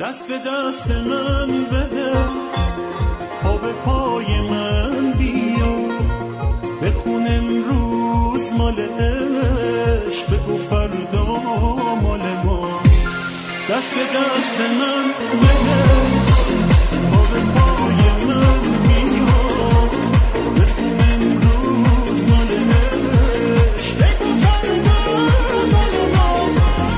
دست به دست من بده، پا به پای من بیا، بخون امروز مال عشق، بگو فردا مال ما. دست به دست من بده، پا به پای من بیا، بخون امروز مال عشق، بگو فردا مال ما.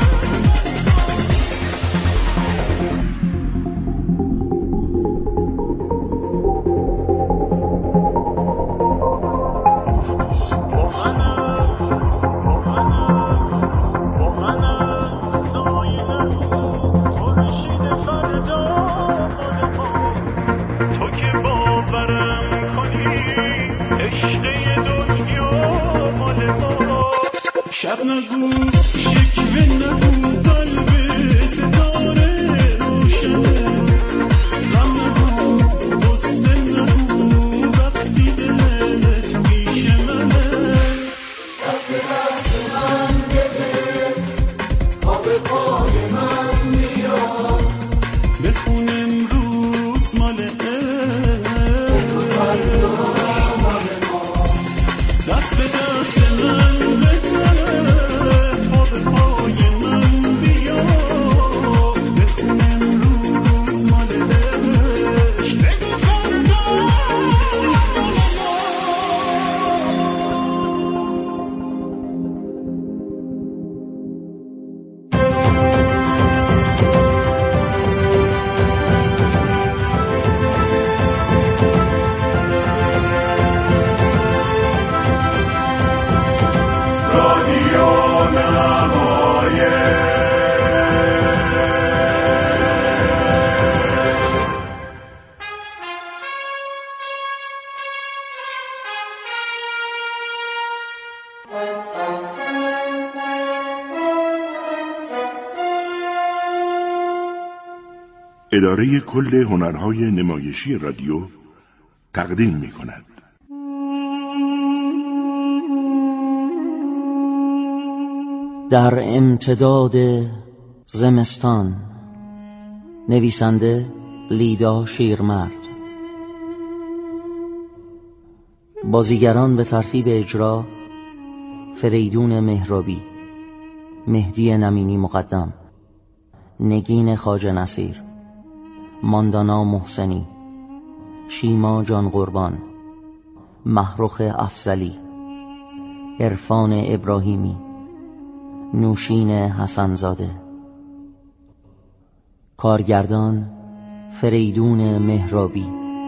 شب نگو، شکوه نگو، قلب ستاره روشنه، غم نگو، غصه نگو، وقتی دلت پیش منه. دست به دست من بده، پا به پای من بیا، بخون امروز مال عشق، مال ما. دست به دست من اداره کل هنرهای نمایشی رادیو تقدیم می‌کند. در امتداد زمستان، نویسنده لیدا شیرمرد. بازیگران به ترتیب اجرا: فریدون مهرابی، مهدی نمینی مقدم، نگین خواجه نصیر، ماندانا محسنی، شیما جان قربان، محروخ افضلی، عرفان ابراهیمی، نوشین حسنزاده. کارگردان فریدون مهرابی.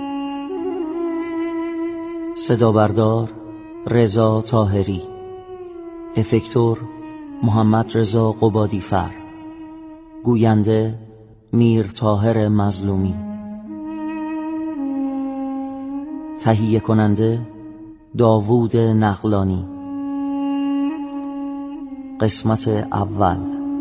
صدابردار رضا طاهری. افکتور محمد رضا قبادیفر. گوینده میر طاهر مظلومی. تهیه کننده داوود نقلانی. قسمت اول.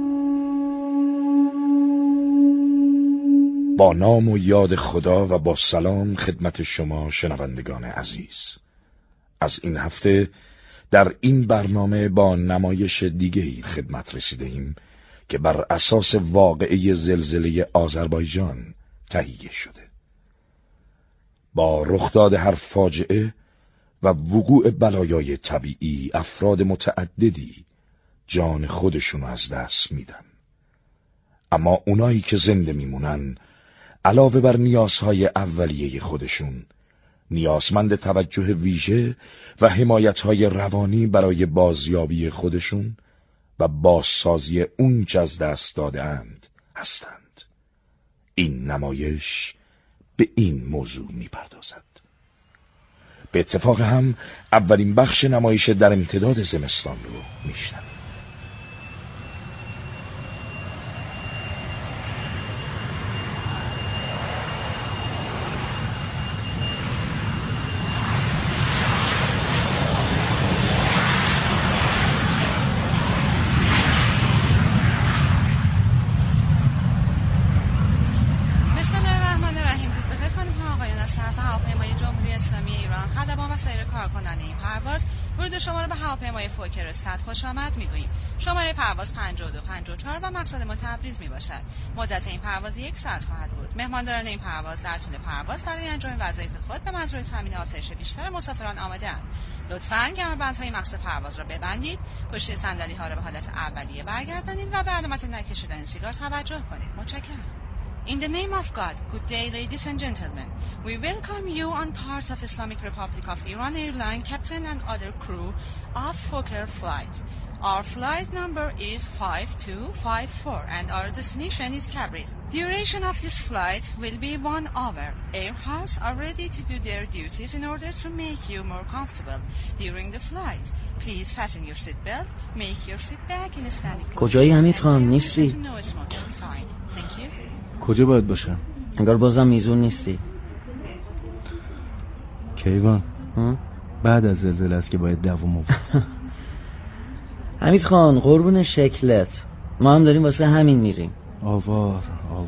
با نام و یاد خدا و با سلام خدمت شما شنوندگان عزیز. از این هفته در این برنامه با نمایش دیگه‌ای خدمت رسیده‌ایم که بر اساس واقعه زلزله آذربایجان تهیه شده. با رخداد هر فاجعه و وقوع بلایای طبیعی افراد متعددی جان خودشونو از دست میدن. اما اونایی که زنده میمونن علاوه بر نیازهای اولیه خودشون نیازمند توجه ویژه و حمایتهای روانی برای بازیابی خودشون و بازسازی اون چه از دست داده‌اند هستند. این نمایش به این موضوع میپردازد. به اتفاق هم اولین بخش نمایش در امتداد زمستان رو میشنویم. ورود شما رو به هواپیمای فوکر 100 خوش آمد میگوییم. شماره پرواز 5254 و مقصد ما تبریز میباشد. مدت این پرواز 1 ساعت خواهد بود. مهمانداران این پرواز در طول پرواز برای انجام وظایف خود به منظور تامین آسایش بیشتر مسافران آمده‌اند. لطفاً کمربندهای مقصد پرواز را ببندید، پشت صندلی‌ها را به حالت اولیه برگردانید و به علامت نکشیدن سیگار توجه کنید. متشکرم. In the name of God, good day, ladies and gentlemen. We welcome you on part of Islamic Republic of Iran Airline captain and other crew of Fokker flight. Our flight number is 5254 and our destination is Tabriz. Duration of this flight will be 1 hour. Air hosts are ready to do their duties in order to make you more comfortable during the flight. Please fasten your seat belt, make your seat back in a standing position. کجایی حمید خان؟ نیستی؟ No smoking sign. Thank you. کجا باید باشم؟ انگار بازم میزون نیستی. کیوان بعد از زلزله است که باید دووم بود. حمید خان قربون شکلت، ما هم داریم واسه همین میریم. آوار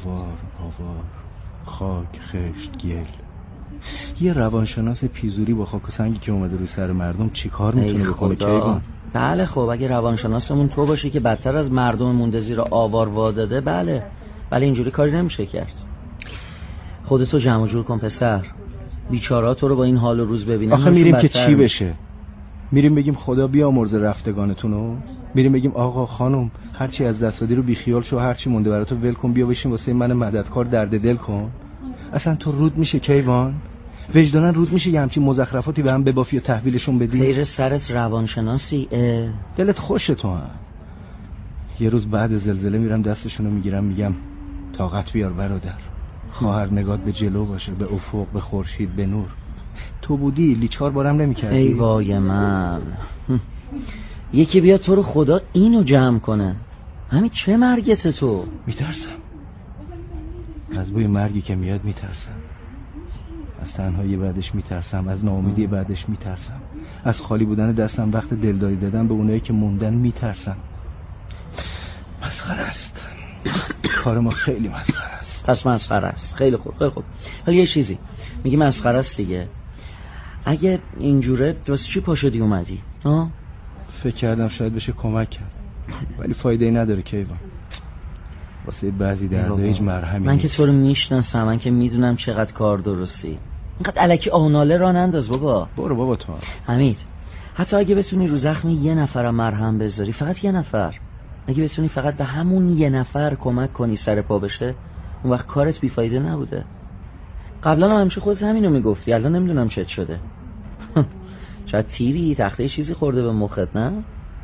خاک خشت گل. یه روانشناس پیزوری با خاک و سنگی که اومده روی سر مردم چی کار میتونه بکنه کیوان؟ بله خب اگه روانشناسمون تو باشی که بدتر از مردم مونده زیر آوار واداده، بله ولی اینجوری کاری نمیشه کرد. خودتو جمع جور کن پسر، بیچاره‌ها تو رو با این حال و روز ببینن. آخه میریم که چی بشه؟ میریم بگیم خدا بیامرزه رفتگانتونو؟ میریم بگیم آقا خانم هرچی از دست دادی رو بیخیال شو، هرچی مونده براتو ول کن، بیا بشین واسه من مددکار درد دل کن؟ اصلا تو رود میشه کیوان؟ وجدانا رود میشه یه همچین مزخرفاتی به هم ببافی و تحویلشون بدی؟ خیر سرت روانشناسی. دلت خوشه تو هم. یه روز بعد زلزله میرم دستشونو میگیرم میگم طاقت بیار برادر، خواهر نگات به جلو باشه، به افق، به خورشید، به نور. تو بودی لیچار بارم نمیکردی؟ ای وای من. یکی بیاد تو رو خدا اینو جمع کنه. همین چه مرگت تو؟ میترسم از بوی مرگی که میاد، میترسم از تنهایی بعدش، میترسم از ناامیدی بعدش، میترسم از خالی بودن دستم وقت دلداری دادن به اونایی که موندن، میترسم. مسخره است. کار ما خیلی مسخره است. پس مسخره است. خیلی خوب خیلی خوب. ولی یه چیزی میگی مسخره است دیگه. اگه اینجوره واسه چی پا شدی اومدی؟ فکر کردم شاید بشه کمک کرد، ولی فایده ای نداره کیوان. واسه بعضی دردا هیچ مرهمی من نیست. که تو رو میشناسم، من که میدونم چقدر کار درستی. اینقدر الکی آناله راه ننداز بابا. برو بابا تو. حمید حتی اگه بتونی رو زخم یه نفر مرهم بذاری، فقط یه نفر، اگه بتونی فقط به همون یه نفر کمک کنی سر پا بشه، اون وقت کارت بیفایده نبوده. قبلا هم همیشه خودت همینو میگفتی، الان نمیدونم چت شده. شاید تیری تخته چیزی خورده به مخت، نه؟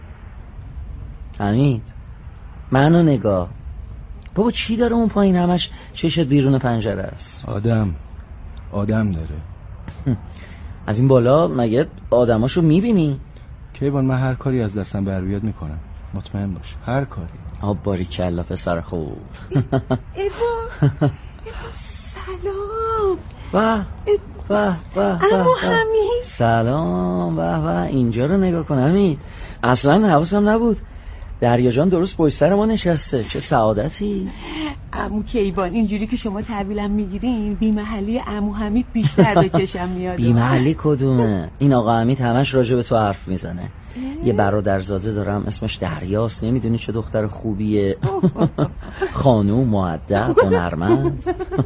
حمید منو نگاه بابا، چی داره اون پایین همش چشت بیرون پنجره است؟ آدم داره. از این بالا مگه آدماشو میبینی؟ کیوان من هر کاری از دستم بر بیاد میکنم، مطمئن باش، هر کاری. آب باریکلا پسر خوب. ایوا سلام. واه عمو حمید سلام. واه اینجا رو نگاه کن حمید، اصلا حواسم نبود. دریا جان درست پشت سر ما نشسته، چه سعادتی. عمو کیوان اینجوری که شما تحویلم میگیرین، بی محلی عمو حمید بیشتر به چشم میاد. بی محلی کدومه؟ این آقا حمید همش راجع به تو حرف میزنه. یه برادرزاده دارم اسمش دریاست، نمیدونی چه دختر خوبیه. خانوم مؤدب هنرمند.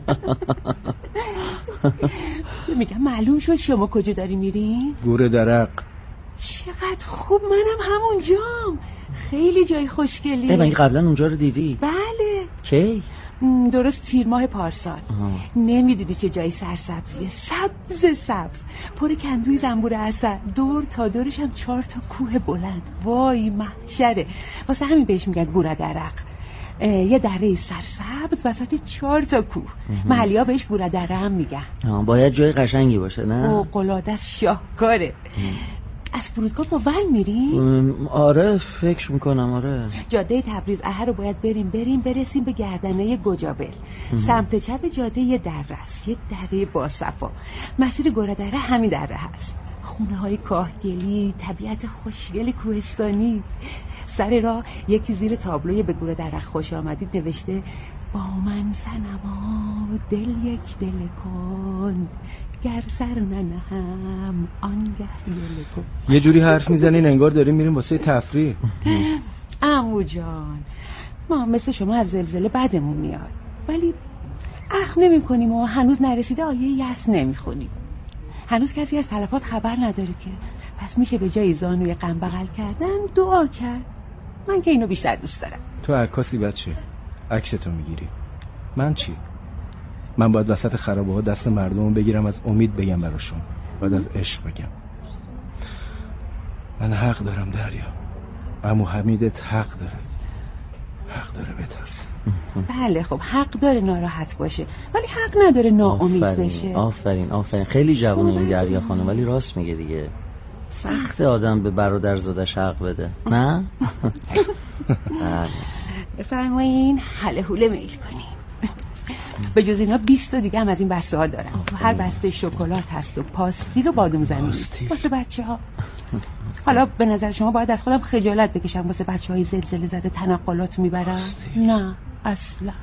میگم معلوم شد شما کجا داری میرین؟ گور درق. چقدر خوب، منم همونجام. خیلی جای خوشگلی. مگه قبلا اونجا رو دیدی؟ بله. کی؟ درست تیر ماه پارسال. نمیدونی چه جای سرسبزیه، سبز پر کندوی زنبور عسل، دور تا دورش هم 4 کوه بلند. وای محشره، واسه همین بهش میگن گوره درق. یه دره سرسبز وسط 4 کوه. محلی ها بهش گوره دره هم میگن. باید جای قشنگی باشه نه؟ فوق‌العاده شاهکاره. از فرودگاه با ول میریم؟ آره فکر میکنم آره. جاده تبریز اهر رو باید بریم برسیم به گردنه گجابل. سمت چپ جاده یه دره است، یه دره با صفا. مسیر گوره دره همین دره هست. خونه های کاهگلی، طبیعت خوشگل کوهستانی. سر راه یکی زیر تابلوی به گوره دره خوش آمدید نوشته با من صنما دل یک دل کن، گر سر ننهم آنگه گله کن. یه جوری حرف میزنین انگار داریم میریم واسه تفریح. عمو جان، ما مثل شما از زلزله بدمون میاد، ولی اخم نمی کنیم و هنوز نرسیده آیه یأس نمی خونیم. هنوز کسی از تلفات خبر نداره که، پس میشه به جای زانوی غم بغل کردن دعا کرد. من که اینو بیشتر دوست دارم. تو عکاسی بچه، عکستو میگیری، من چی؟ من باید وسط خرابه ها دست مردم بگیرم، از امید بگم براشون، باید از عشق بگم. من حق دارم دریا، عمو حمیدت حق داره بترسه. بله خب حق داره ناراحت باشه، ولی حق نداره ناامید بشه. آفرین خیلی جوونه این دریا خانم، ولی راست میگه دیگه. سخت آدم به برادرزادش حق بده، نه؟ بفرمایین حله حوله میل کنیم. به جز اینا 20 دیگه هم از این بسته ها دارم. تو هر بسته شکلات هست و پاستیل و بادوم زمینی واسه بچه ها. حالا به نظر شما باید از خودم خجالت بکشم واسه بچه های زلزله زده تنقلات میبرم؟ نه اصلا.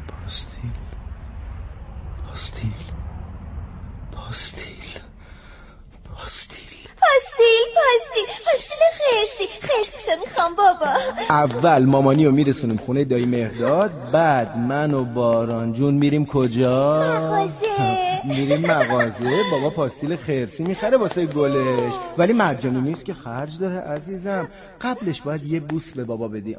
پاستیل خرسیشو میخوام بابا. اول مامانیو میرسونیم خونه دایی مهرداد، بعد من و باران جون میریم کجا؟ میریم مغازه. بابا پاستیل خرسی میخره واسه گلش، ولی مجانی نیست که خرج داره عزیزم. قبلش باید یه بوس به بابا بدی.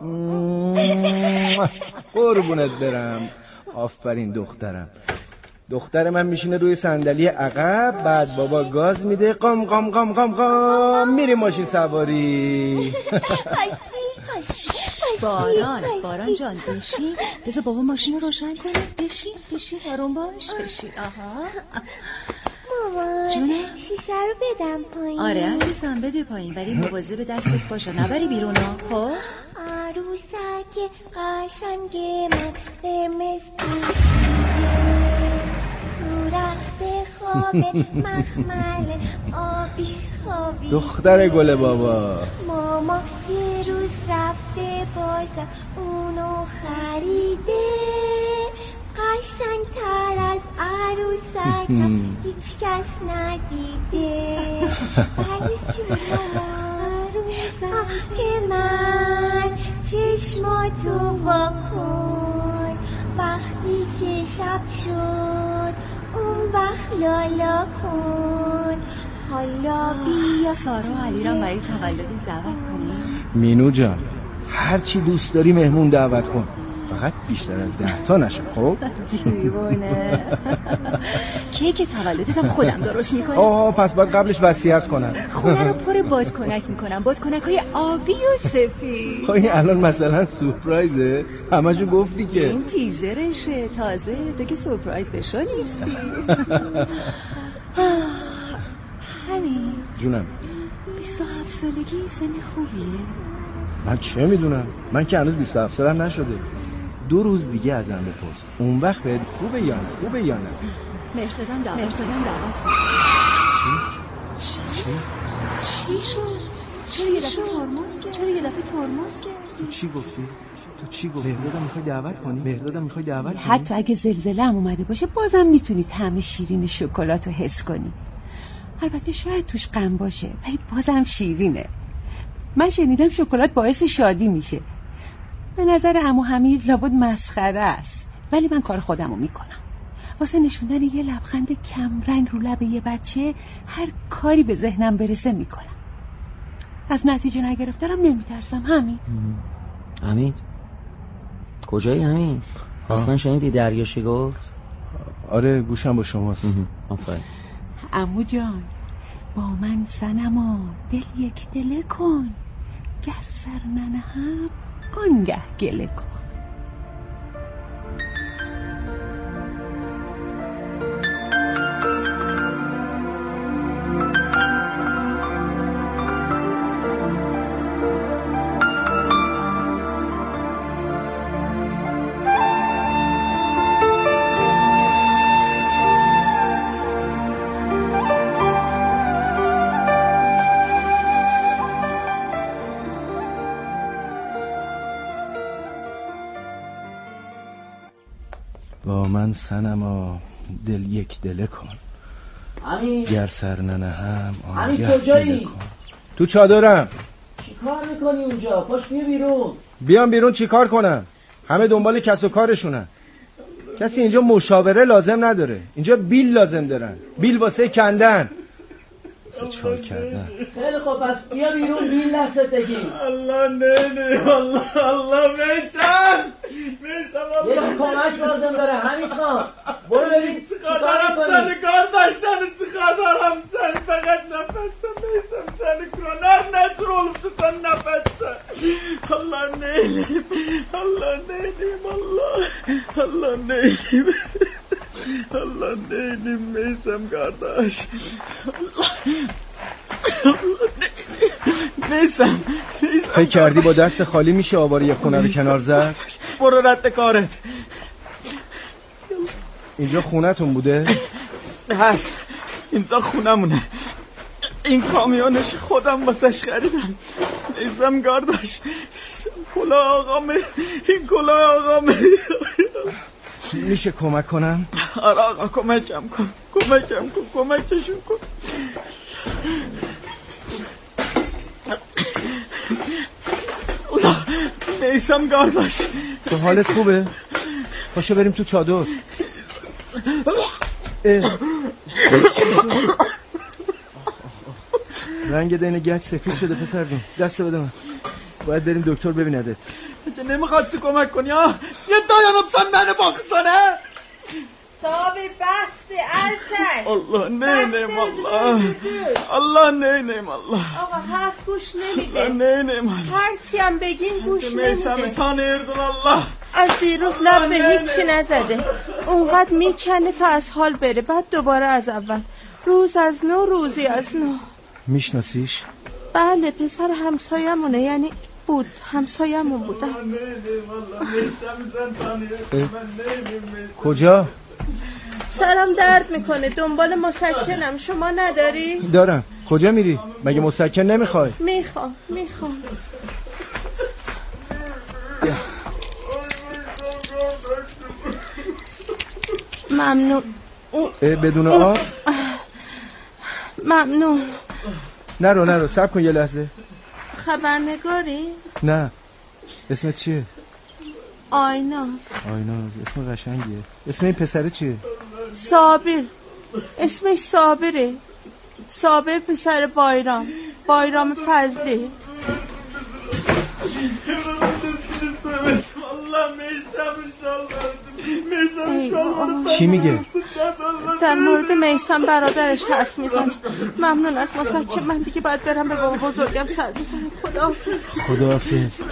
قربونت برم. آفرین دختر من میشینه روی صندلی عقب، بعد بابا گاز میده، قام قام قام قام قام، میره ماشین سواری. باران جان بشین، بذار بابا ماشین رو روشن کنه. بشین آروم باش. بشین. آها مامان جونه شیشه رو بدم پایین. آره عزیزم بده پایین، ولی مواظب دستت باشه نبری بیرون ها. خب عروسک قشنگ من قرمز پوشیده، تو رخت خواب مخمل آبیش خوابیده. دختر گل بابا ماما یه روز رفته بازم اونو خریده، قشنگ تر از عروسکم هیچ کس ندیده. بعدش چی عروسک من چشماتو وا کن، وقتی که شب شد اون وقت لالا کن. حالا بیا سارا و علیرام برای تولد دعوت کنیم. مینو جان هر چی دوست داری مهمون دعوت کن، فقط بیشتر از 10 تا نشه. خب دیوونه. کیک تولدتم خودم درست میکنم. پس باید قبلش وصیت کنم. خونه رو پر بادکنک میکنم، بادکنک‌های آبی و سفید. خب این الان مثلا سورپرایزه؟ همشو گفتی که. این تیزرشه، تازه دیگه سورپرایز بشو نیستی. همین جونم 27 سالگی سن خوبیه؟ من چه میدونم، من که هنوز 27 سالم نشده. 2 روز دیگه ازم بپرس، اون وقت بهت خوبه یا نه. مرتدم دعوت چی شد؟ چرا یه دفعه ترمز کرد؟ تو چی گفتی؟ مهردادم میخوای دعوت کنی؟ حتی اگه زلزله هم اومده باشه بازم میتونی طعم شیرین شکلات رو حس کنی. البته شاید توش غم باشه ولی بازم شیرینه. من شنیدم شکلات باعث شادی میشه. به نظر عمو حمید لابد مسخره است، ولی من کار خودمو میکنم. واسه نشوندن یه لبخند کم رنگ رو لب یه بچه هر کاری به ذهنم برسه میکنم. از نتیجه نگرفتنم نمیترسم. حمید کجایی حمید؟ اصلا شنیدی دریاشی گفت؟ آره گوشم با شماست. آفرین. عمو جان با من صنما دل یک دل کن، گر سر ننهم آنگه گله کن. با من صنما دل یک دله کن، همین گر سر ننهم همین آنگه کجایی؟ دل کن. تو چادرم. چی کار میکنی اونجا؟ پاش بیا بیرون. بیام بیرون چی کار کنم؟ همه دنبال کسب و کارشونن. کسی اینجا مشاوره لازم نداره، اینجا بیل لازم دارن، بیل واسه کندن، چال کردن. خیلی خوب پس بیا بیرون، بیل دستت بگیر. الله نه الله میسم یه کمک لازم داره حمید خان. برو ببین چیکار میکنی. سن کار داشتن چیکار دارم سن فقط نفسم میسم سن کنار نترول سن نفسم الله نیم الله نیم میسم کارداش میسم فکر کردی با دست خالی میشه آواره یه خونه رو کنار زد؟ برو رد کارت. اینجا خونتون بوده؟ هست، اینجا خونمونه. این کامیونش خودم واسش خریدم. میسم کارداش کلاه آقامه، این کلاه آقامه. میشه کمک کنم؟ آره آقا کمکشون کن. میسم کارداش تو حالت خوبه؟ پاشو بریم تو چادر. رنگ دین گچ سفید شده پسر جون، دست بده من. باید بریم دکتر ببیندت. که نمیخواستی کمک کنی ها؟ یه دایانم سن منه باقصانه. صابی بسته الچن الله نیم الله نیم الله. آقا حرف گوش نمیده. نیم هرچی هم بگین گوش نمیده. میسم تانیردون الله. از دیروز لب به هیچی نزده، اونقدر میکنه تا از حال بره، بعد دوباره از اول، روز از نو روزی از نو. میشناسیش؟ بله پسر همسایمونه، یعنی بود همسایمون بودن. کجا؟ سرم درد میکنه، دنبال مسکنم. شما نداری؟ دارم. کجا میری؟ مگه مسکن نمیخوای؟ میخوام ممنون. بدون آب؟ ممنون. نرو صبر کن یه لحظه. خبرنگاری؟ نه. اسمت چیه؟ آیناز. اسم قشنگیه. اسم این پسره چیه؟ صابر. اسمش صابره. صابر پسر بایرام فضلی. چی میگه؟ در مورد میسم برادرش حرف میزن. ممنون از مسکن. من دیگه باید برم به بابا بزرگم سر بزنم. خداحافظ.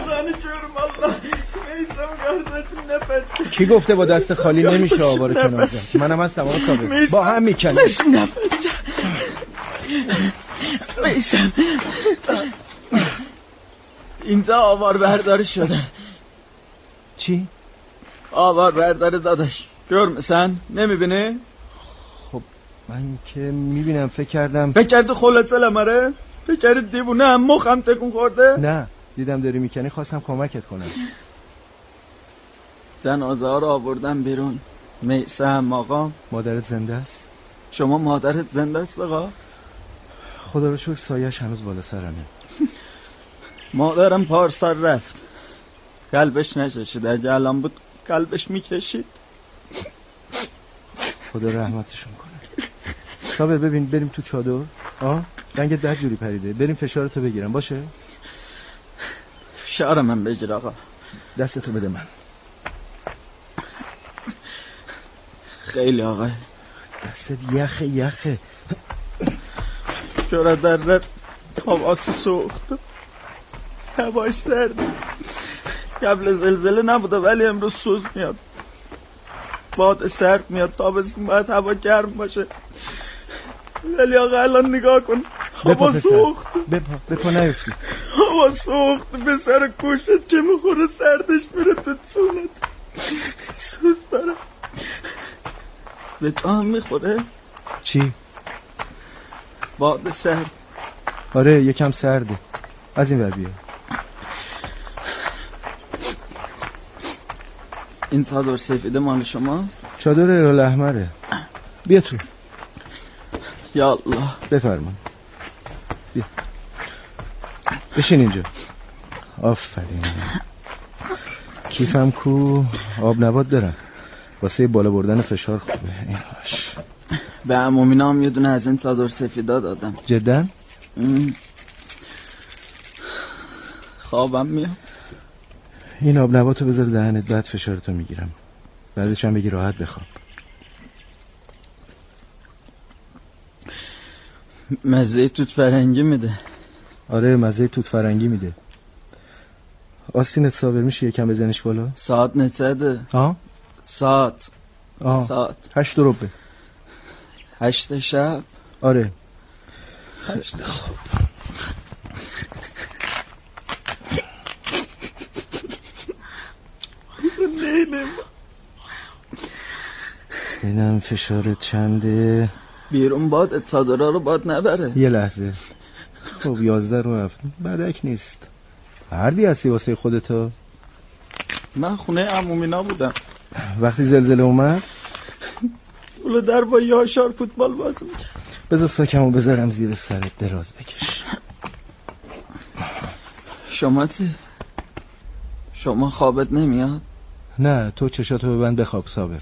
کی گفته با دست خالی نمیشه آواره کنار زد؟ منم هستم آقا صابر. با هم میکنیم. میسم اینجا آوار برداری شده. چی؟ آوار برداری داداش. گرمسن نمیبینی؟ خب من که میبینم. فکر کردی خلط سلمره؟ فکر کردی دیوونه هم مخم تکون خورده؟ نه دیدم داری میکنی، خواستم کمکت کنم. جنازه ها رو آوردم بیرون. میسم آقا. مادرت زنده است؟ شما مادرت زنده است آقا؟ خدا رو شکر سایه‌اش هنوز بالا سرمه. مادرم پارسال رفت، قلبش نششید. اگه الان بود قلبش میکشید. خدا رحمتشون کنه. صابر ببین بریم تو چادر. رنگت بد جوری پریده، بریم فشارتو بگیرم. باشه؟ فشار من بگیر آقا. دستتو بده من. خیلی آقا دستت یخه. چرا در رفت حواس سوخت، هواش سرد. قبل زلزله نبوده ولی امروز سوز میاد، باد سرد میاد. تابستون باید هوا گرم باشه ولی آقا الان نگاه کن هوا سوخت. بپا نیفتی. هوا سوخت به سر کوشت که میخوره سردش میره تو چونت. سوز داره. به تو هم میخوره؟ چی؟ باد سرد. آره یکم سرده. از این ور بیا. این چادر سفیده مال شماست؟ چادر هلال احمره. بیا تو. یا الله. بفرما. بیا. بشین اینجا. آفرین. کیفم کو؟ آب نبات دارم واسه بالا بردن فشار خوبه. ایناش به عمومینا هم یه دونه از این چادر سفیدا دادم. جدا؟ خوابم میاد. این آب نباتو بذار دهنت، بعد فشارتو میگیرم، بعدش هم بگی راحت بخواب. مزه توت فرنگی میده. آره مزه توت فرنگی میده. آستینت صابر میشه یکم بزنش بالا؟ ساعت نتده. ها؟ ساعت. 8 ربع. 8 شب. آره 8 خواب. ببینم فشارت چنده؟ بیرون باد چادرها رو باد نبره. یه لحظه. خب 11 رو هفت بدک نیست. هردی هستی واسه خودتو؟ من خونه عمومینا بودم وقتی زلزله اومد. سول در با یاشار فوتبال بازی می‌کرد. بذار ساکمو بذارم زیر سرت، دراز بکش. شما چی؟ شما خوابت نمیاد؟ نه تو چشاتو ببند بخواب صابر.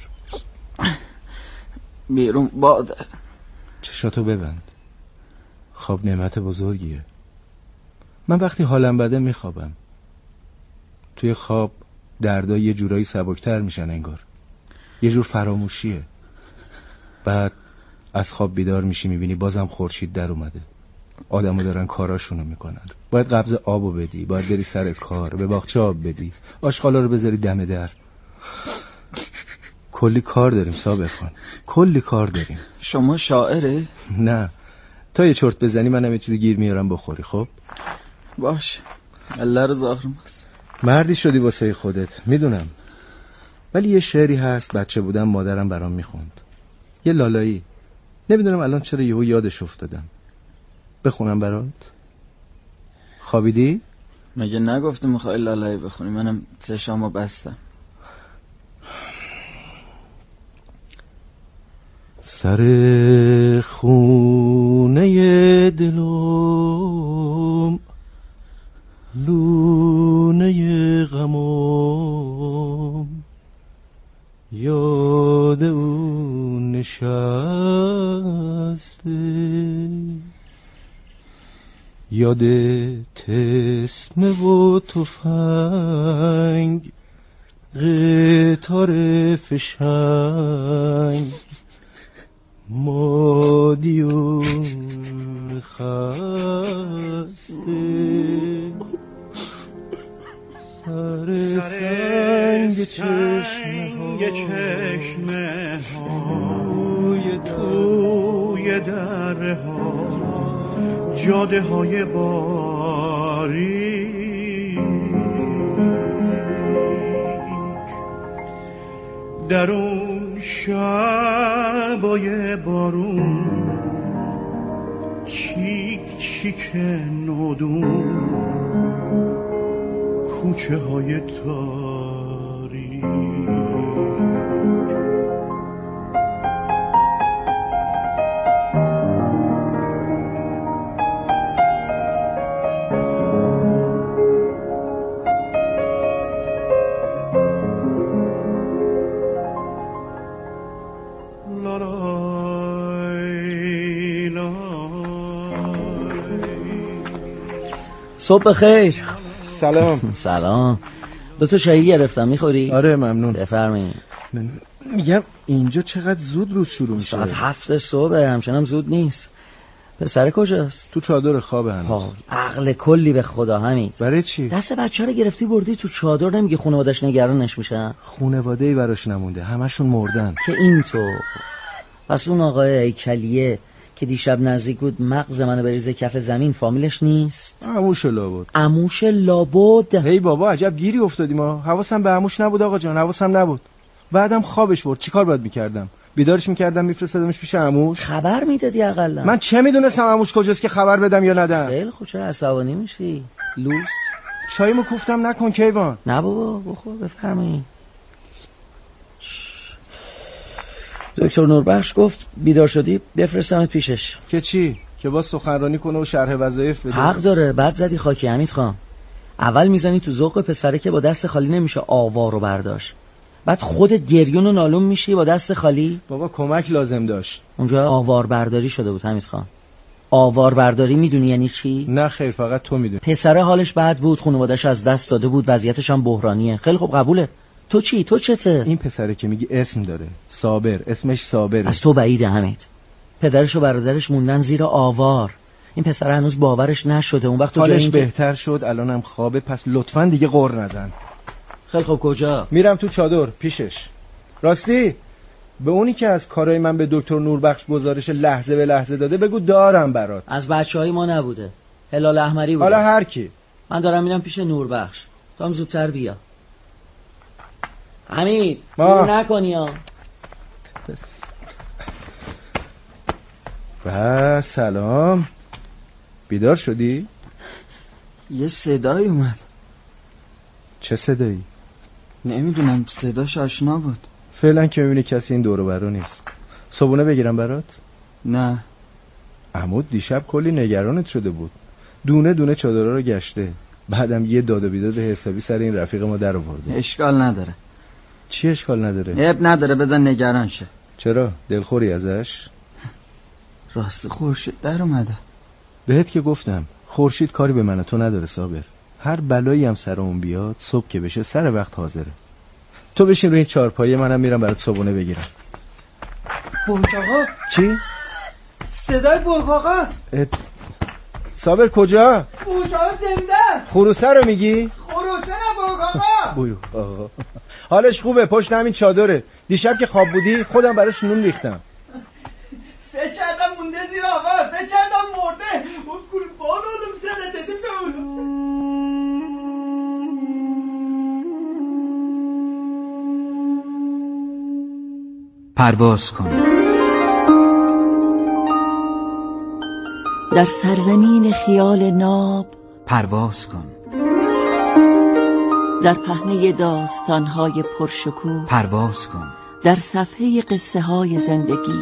بیرون باده. چشاتو ببند. خواب نعمت بزرگیه. من وقتی حالم بده میخوابم. توی خواب دردا یه جورایی سبکتر میشن انگار. یه جور فراموشیه. بعد از خواب بیدار میشی میبینی بازم خورشید در اومده. آدمو دارن کاراشونو میکنن. باید قبض آبو بدی، باید بری سر کار، به باغچه آب بدی، آشغالا رو بذاری دم در. کلی کار داریم صابر خان، کلی کار داریم. شما شاعره؟ نه تا یه چرت بزنی منم یه چیزی گیر میارم بخوری. خب باش الله رو ظاهرم است. مردی شدی واسه خودت میدونم، ولی یه شعری هست بچه بودم مادرم برام میخوند، یه لالایی. نمیدونم الان چرا یهو یادش افتادم. بخونم برات؟ خوابیدی؟ مگه نگفتی میخوای لالایی بخونی؟ منم چشامو بستم. سر خونه دلم لونه غمم یاد اون نشسته، یاد تسمه و تفنگ قطار فشنگ مادیون خسته، سر سنگ چشمه های توی درها جاده های باریک در اون شبای بارون چیک چیک نودون کوچه های تاریک. صبح خیر. سلام. سلام. 2 شایی گرفتم، میخوری؟ آره ممنون. بفرمایید. میگم اینجا چقدر زود روز شروع میشه؟ ساعت 7 صبح، همچنان زود نیست. پسر کجاست؟ تو چادر خوابه هنوز. عقل کلی به خدا همین. برای چی؟ دست بچه رو گرفتی بردی تو چادر، نمیگه خانواده‌اش نگرانش میشن؟ خانواده‌ای براش نمونده، همشون مردن. که اینطور. پس اون آقای هیکلیه که دیشب نزدیک بود مغز منو بریزه کف زمین فامیلش نیست؟ عموش لابد. عموش لابد؟ هی بابا عجب گیری افتادیم ما. حواسم به عموش نبود آقا جان، حواسم نبود. بعدم خوابش برد. چیکار باید میکردم؟ بیدارش میکردم میفرستادمش پیش عموش؟ خبر میدادی اقلا. من چه میدونستم عموش کجاست که خبر بدم یا ندم؟ خیلی خوب، چرا عصبانی میشی؟ لوس. چایمو کوفتم نکن کیوان. نه بابا بخور، بفرمایید. دکتر نوربخش گفت بیدار شدی بفرستمت پیشش. که چی؟ که با سخنرانی کنه و شرح وظایف بده؟ حق داره. بعد زدی خاکی حمید خان. اول میزنی تو ذوق پسره که با دست خالی نمیشه آوار رو برداشت، بعد خودت گریون و نالون میشی با دست خالی. بابا کمک لازم داشت. اونجا آوار برداری شده بود حمید خان. آوار برداری میدونی یعنی چی؟ نه خیر، فقط تو میدونی. پسره حالش بد بود، خانواده‌اش از دست داده بود، وضعیتش هم بحرانیه. خیلی خوب قبوله. تو چی؟ تو چته؟ این پسره که میگی اسم داره، صابر، اسمش صابره. از تو بعیده حمید. پدرش و برادرش موندن زیر آوار. این پسره هنوز باورش نشده. اون وقت تو حالش بهتر شد، الانم خوابه، پس لطفاً دیگه غر نزن. خیلی خوب. کجا؟ میرم تو چادر پیشش. راستی به اونی که از کارای من به دکتر نوربخش گزارش لحظه به لحظه داده بگو دارم برات. از بچهای ما نبوده، هلال احمری بوده. حالا هر کی. من دارم میرم پیش نوربخش. تو هم زودتر بیا. حمید دور نکنی ها. و سلام. بیدار شدی؟ یه صدایی اومد. چه صدایی؟ نمیدونم، صداش آشنا بود. فعلا که میبینی کسی این دور و برا نیست. صبونه بگیرم برات؟ نه. عمود دیشب کلی نگرانت شده بود. دونه دونه چادرها رو گشته. بعدم یه داد و بیداد حسابی سر این رفیق ما در آورده. اشکال نداره. چی اشکال نداره؟ اب نداره، بزن نگران شه. چرا؟ دلخوری ازش؟ راست خورشید در اومده. بهت که گفتم خورشید کاری به من تو نداره صابر. هر بلایی هم سر اون بیاد صبح که بشه سر وقت حاضره. تو بشین روی این چارپایه، منم میرم برات صبونه بگیرم. بوقاقا؟ چی؟ صدای بوقاقاست. صابر کجا؟ بوقاقا زنده است. خروسه رو میگی؟ خروسه نه بوقاقا. حالش خوبه، پشت همین چادره. دیشب که خواب بودی خودم براش نون ریختم. فکر کردم مونده زیر آور، فکر کردم مرده. اون قربان اولم سنه دیدی به اولم. پرواز کن. در سرزمین خیال ناب پرواز کن. در پهنه داستان‌های پرشکوه پرواز کن. در صفحه قصه‌های زندگی.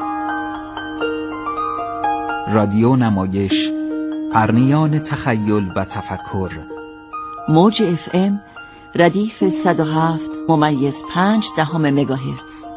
رادیو نمایش، پرنیان تخیل و تفکر. موج FM ردیف 107.5 مگاهرتز.